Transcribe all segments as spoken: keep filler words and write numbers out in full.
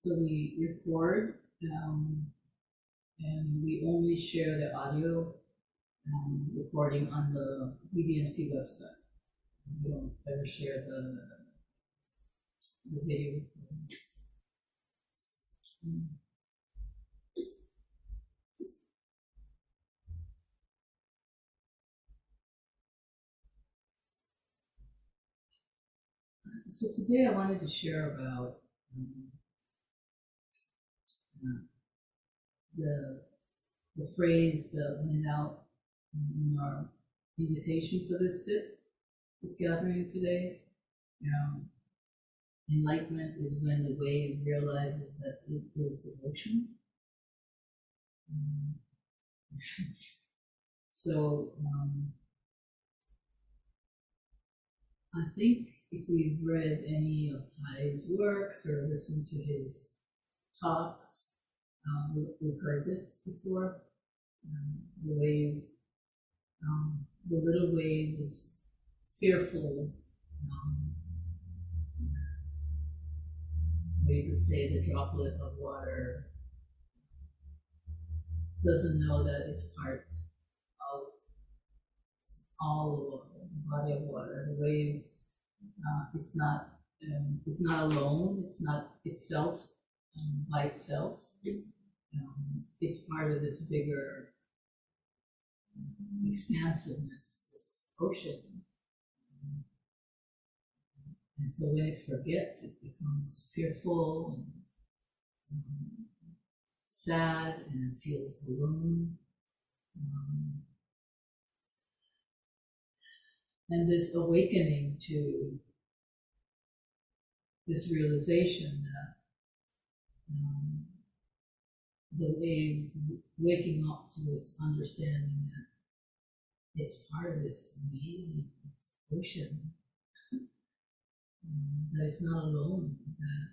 So we record, um, and we only share the audio um, recording on the B B M C website. We don't ever share the, the video recording. Mm. So today I wanted to share about um, uh, the the phrase that went out in our invitation for this sit, this gathering today. You know, enlightenment is when the wave realizes that it is the ocean. Um, so um, I think if we've read any of Thay's works or listened to his talks, um, we, we've heard this before. Um, the wave, um, the little wave is fearful, um, or you could say the droplet of water doesn't know that it's part of all of the body of water. The wave, uh, it's not, um, it's not alone. It's not itself um, by itself. Um, it's part of this bigger expansiveness, this ocean. And so when it forgets, it becomes fearful and um, sad and feels alone. Um, and this awakening to this realization that um, the wave waking up to its understanding that it's part of this amazing ocean, um, that it's not alone, that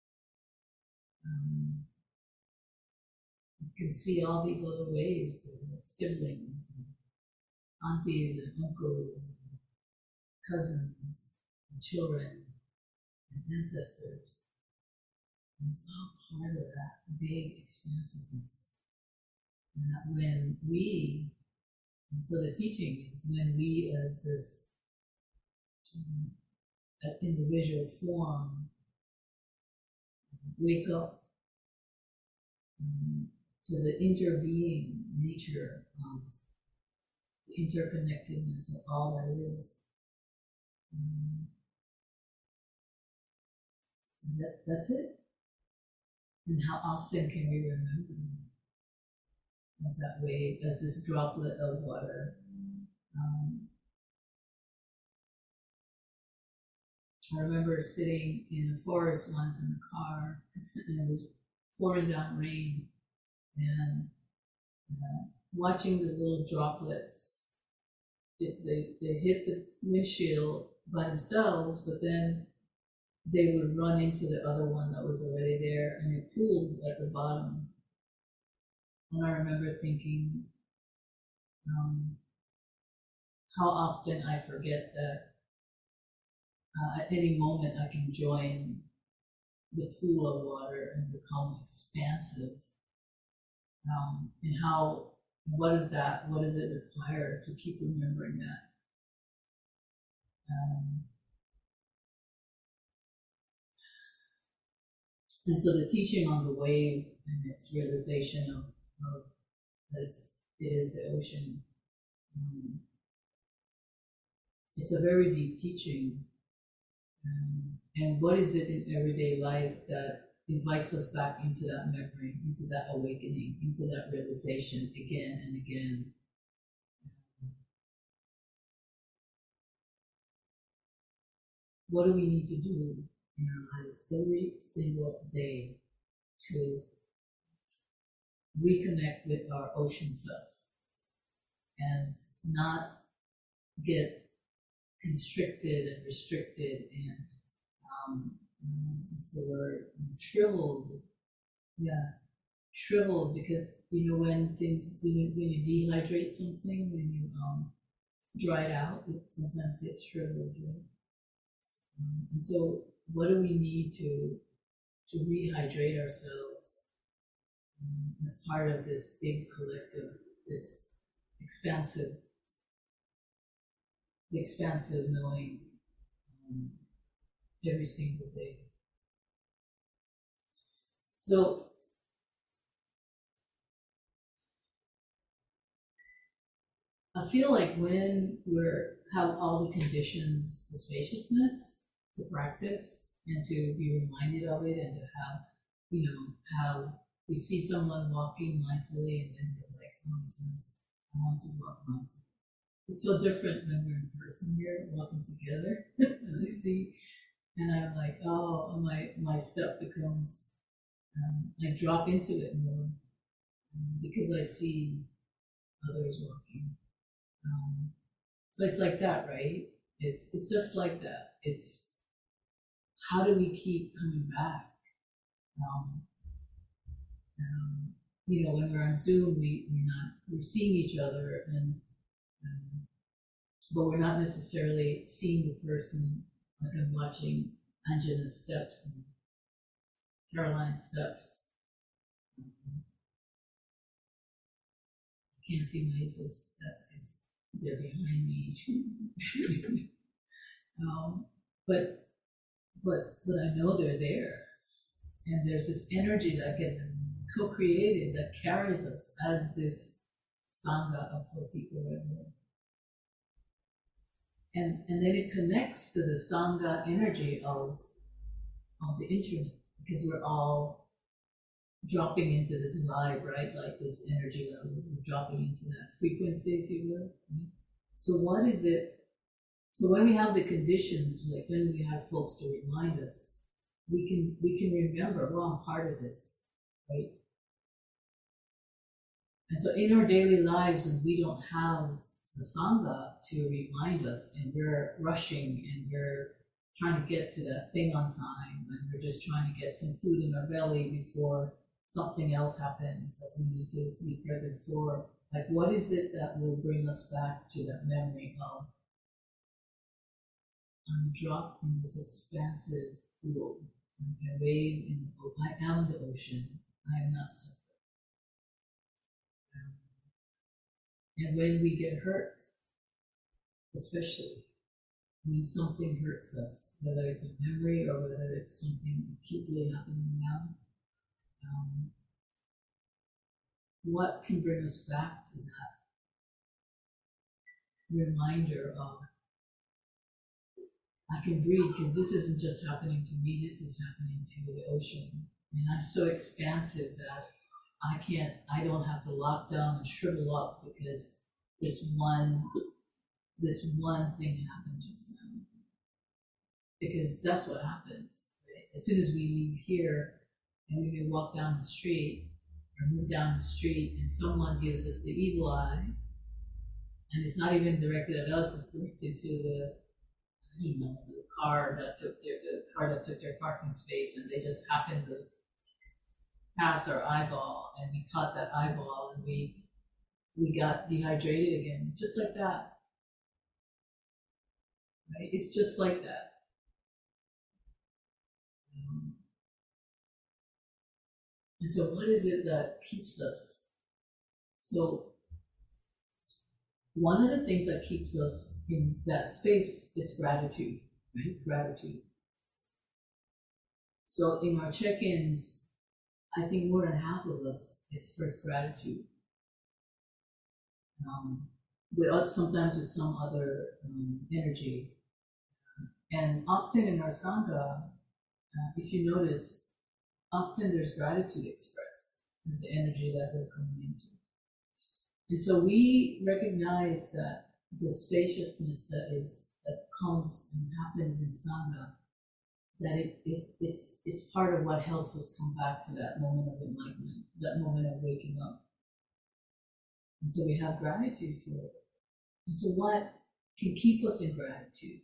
um, you can see all these other waves, like siblings, and aunties and uncles, and cousins, and children, and ancestors. And it's all part of that big expansiveness. And that when we, and so the teaching is when we as this um, that individual form wake up um, to the interbeing nature of the interconnectedness of all that is. Um, that, that's it. And how often can we remember as that wave, as this droplet of water? Um, I remember sitting in a forest once in the car, and it was pouring down rain, and uh, watching the little droplets. It, they, they hit the windshield by themselves, but then they would run into the other one that was already there, and it pooled at the bottom. And I remember thinking um, how often I forget that uh, at any moment I can join the pool of water and become expansive. Um, and how, what is that? What does it require to keep remembering that? Um, and so the teaching on the wave and its realization of, of that it's, it is the ocean. Um, it's a very deep teaching. Um, and what is it in everyday life that invites us back into that memory, into that awakening, into that realization again and again? What do we need to do in our lives every single day to reconnect with our ocean self and not get constricted and restricted and um, what's the word, shriveled? Yeah, shriveled, because you know when things when you, when you dehydrate something, when you um, dry it out, it sometimes gets shriveled, right? Um, and so, what do we need to to rehydrate ourselves um, as part of this big collective, this expansive, the expansive knowing um, every single day. So I feel like when we're have all the conditions, the spaciousness to practice and to be reminded of it, and to have, you know, how we see someone walking mindfully and then we're like, oh, I want to walk mindfully. It's so different when we're in person here, walking together, and I see, and I'm like, oh, my my step becomes, um, I drop into it more um, because I see others walking. Um, so it's like that, right? It's it's just like that. It's how do we keep coming back? Um, um, you know, when we're on Zoom, we we're not we're seeing each other, and um, but we're not necessarily seeing the person. Like I'm watching Anjana's steps and Caroline's steps. Um, I can't see Lisa's steps because they're behind me. um, but but but I know they're there, and there's this energy that gets co-created that carries us as this sangha of four people right here. And and then it connects to the sangha energy of of the internet, because we're all dropping into this vibe, right? Like this energy level, we're dropping into that frequency, if you will. So what is it? So when we have the conditions, like when we have folks to remind us, we can we can remember, well, I'm part of this, right? And so in our daily lives, when we don't have the Sangha to remind us, and we're rushing and we're trying to get to that thing on time, and we're just trying to get some food in our belly before something else happens that we need to be present for, like what is it that will bring us back to that memory of I'm dropped in this expansive pool, I'm a wave in the ocean, I am the ocean, I am not separate. And when we get hurt, especially when something hurts us, whether it's a memory or whether it's something acutely happening now, um, what can bring us back to that reminder of, I can breathe because this isn't just happening to me, this is happening to the ocean. And I'm so expansive that I can't, I don't have to lock down and shrivel up because this one, this one thing happened just now. Because that's what happens, right? As soon as we leave here and we may walk down the street or move down the street and someone gives us the evil eye, and it's not even directed at us, it's directed to the, you know, the car that took their, the car that took their parking space, and they just happened to pass our eyeball, and we caught that eyeball, and we we got dehydrated again, just like that. Right? It's just like that. Um, and so, what is it that keeps us? So, one of the things that keeps us in that space is gratitude, right? Gratitude. So, in our check-ins, I think more than half of us express gratitude. Um, with, sometimes with some other um, energy. And often in our Sangha, uh, if you notice, often there's gratitude expressed as the energy that we're coming into. And so we recognize that the spaciousness that is that comes and happens in Sangha, that it, it it's it's part of what helps us come back to that moment of enlightenment, that moment of waking up. And so we have gratitude for it. And so what can keep us in gratitude?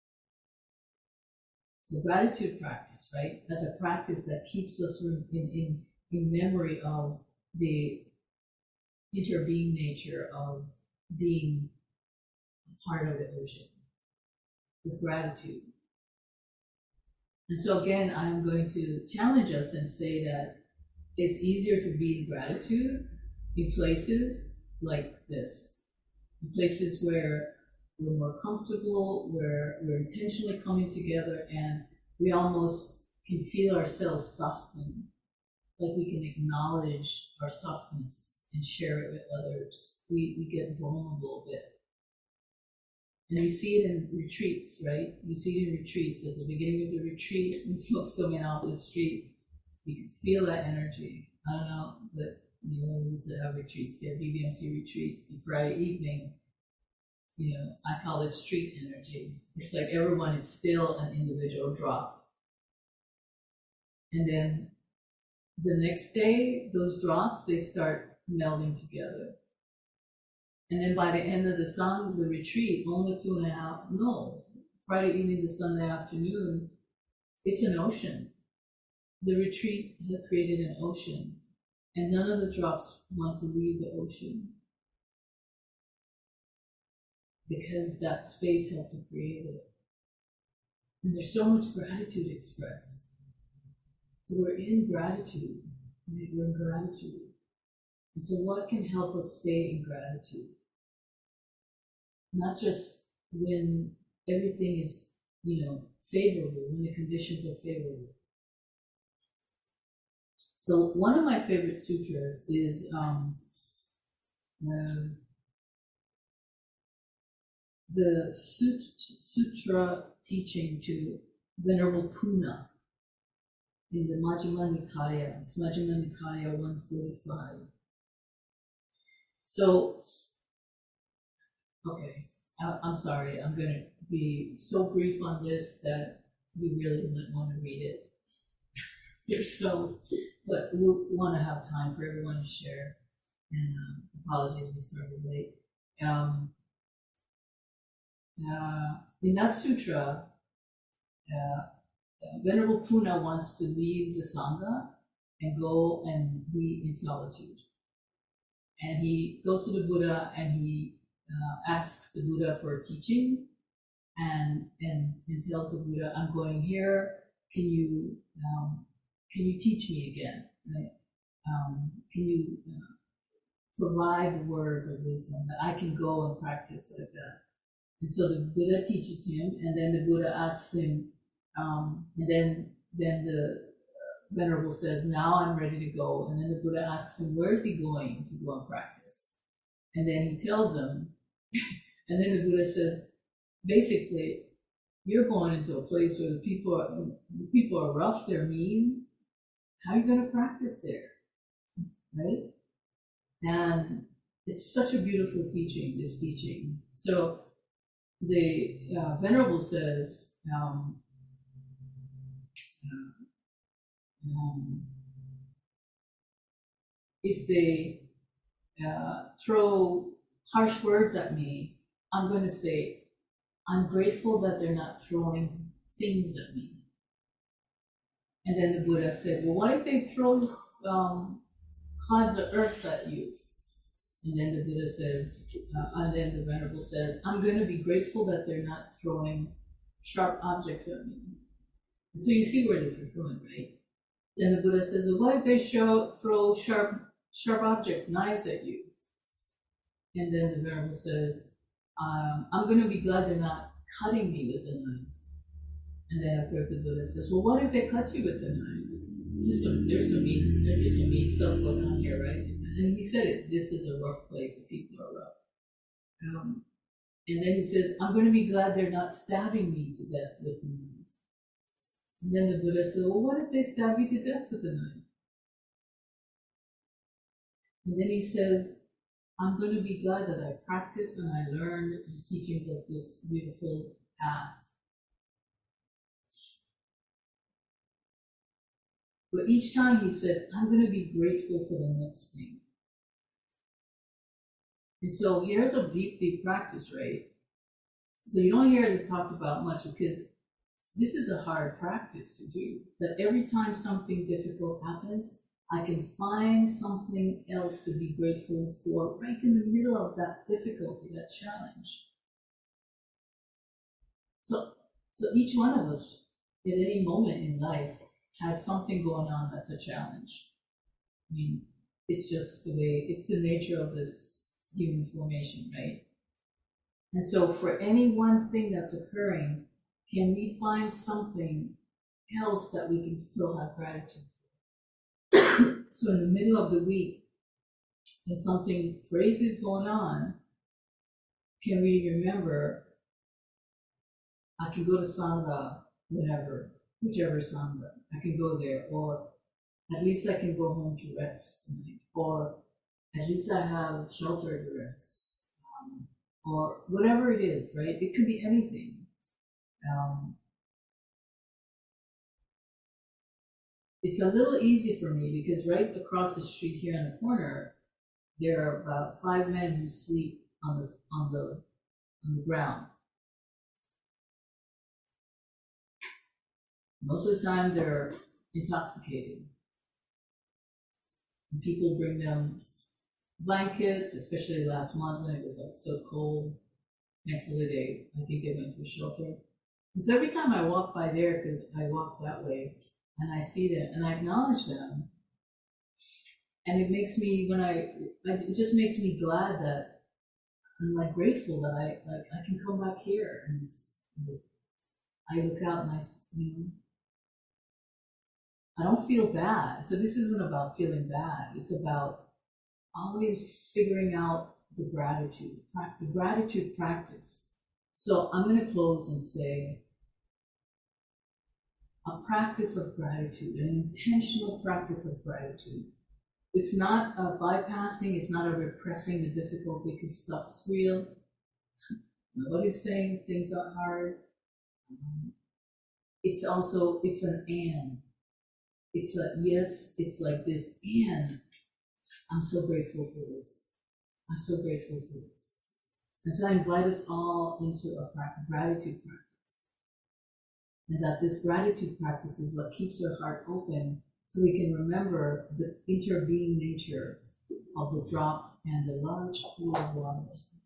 So gratitude practice, right? As a practice that keeps us in, in, in memory of the interbeing nature of being part of the ocean. Is gratitude. And so again, I'm going to challenge us and say that it's easier to be in gratitude in places like this, in places where we're more comfortable, where we're intentionally coming together and we almost can feel ourselves soften, like we can acknowledge our softness and share it with others. We, we get vulnerable a bit. And you see it in retreats, right? You see it in retreats. At the beginning of the retreat, when folks coming out the street, you can feel that energy. I don't know, but you know, we used to have retreats here, B B M C retreats, the Friday evening. You know, I call it street energy. It's like everyone is still an individual drop. And then the next day, those drops, they start melding together. And then by the end of the song, the retreat, only two and a half, no, Friday evening to Sunday afternoon, it's an ocean. The retreat has created an ocean, and none of the drops want to leave the ocean because that space helped to create it. And there's so much gratitude expressed. So we're in gratitude, right? We're in gratitude. And so what can help us stay in gratitude? Not just when everything is, you know, favorable, when the conditions are favorable. So one of my favorite sutras is um, uh, the sut sutra teaching to Venerable Puna in the Majjhima Nikaya. It's Majjhima Nikaya one forty-five. So, okay, I, I'm sorry, I'm going to be so brief on this that you really might want to read it yourself, but we'll want to have time for everyone to share. And um, apologies, we started late. Um, uh, in that sutra, uh, Venerable Puna wants to leave the Sangha and go and be in solitude. And he goes to the Buddha and he uh, asks the Buddha for a teaching and, and, and tells the Buddha, I'm going here, can you, um, can you teach me again? Right? Um, can you uh, provide the words of wisdom that I can go and practice like that? And so the Buddha teaches him, and then the Buddha asks him, um, and then then the Venerable says, now I'm ready to go. And then the Buddha asks him, where is he going to go and practice? And then he tells him, and then the Buddha says, basically, you're going into a place where the people are, the people are rough, they're mean. How are you going to practice there? Right? And it's such a beautiful teaching, this teaching. So the uh, Venerable says, um, um, if they uh, throw harsh words at me, I'm going to say, I'm grateful that they're not throwing things at me. And then the Buddha said, well, what if they throw um, clods of earth at you? And then the Buddha says, uh, and then the Venerable says, I'm going to be grateful that they're not throwing sharp objects at me. And so you see where this is going, right? Then the Buddha says, well, what if they show, throw sharp, sharp objects, knives at you? And then the Venerable says, um, I'm going to be glad they're not cutting me with the knives. And then of course the Buddha says, well, what if they cut you with the knives? There's some, there's some mean, there's some mean stuff going on here, right? And he said it, this is a rough place, the people are rough. Um, and then he says, I'm going to be glad they're not stabbing me to death with the knives. And then the Buddha said, well, what if they stab you to death with a knife? And then he says, I'm going to be glad that I practiced and I learned the teachings of this beautiful path. But each time he said, I'm going to be grateful for the next thing. And so here's a deep, deep practice, right? So you don't hear this talked about much because this is a hard practice to do. That every time something difficult happens, I can find something else to be grateful for right in the middle of that difficulty, that challenge. So, so each one of us, at any moment in life has something going on that's a challenge. I mean, it's just the way, it's the nature of this human formation, right? And so for any one thing that's occurring, can we find something else that we can still have gratitude for? So in the middle of the week, when something crazy is going on, can we remember, I can go to Sangha, whatever, whichever Sangha, I can go there, or at least I can go home to rest tonight, or at least I have shelter to rest, um, or whatever it is, right? It could be anything. Um, it's a little easy for me because right across the street here in the corner, there are about five men who sleep on the on the on the ground. Most of the time, they're intoxicated. And people bring them blankets, especially last month when it was like so cold. Thankfully, they I think they went to a shelter. And so every time I walk by there, because I walk that way, and I see them and I acknowledge them, and it makes me when I it just makes me glad that I'm like grateful that I like I can come back here and it's, I look out and I you know I don't feel bad. So this isn't about feeling bad. It's about always figuring out the gratitude, the gratitude practice. So I'm going to close and say a practice of gratitude, an intentional practice of gratitude. It's not a bypassing, it's not a repressing the difficulty because stuff's real. Nobody's saying things are hard. Um, it's also, it's an and. It's a yes, it's like this, and I'm so grateful for this. I'm so grateful for this. And so I invite us all into a gratitude practice. And that this gratitude practice is what keeps our heart open so we can remember the interbeing nature of the drop and the large pool of water.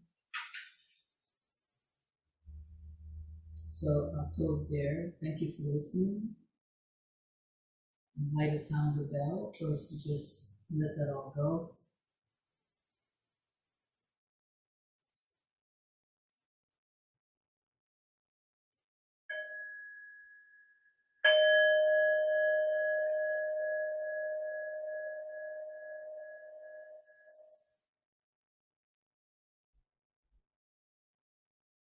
So I'll close there. Thank you for listening. Invite a sound of bell for us to just let that all go.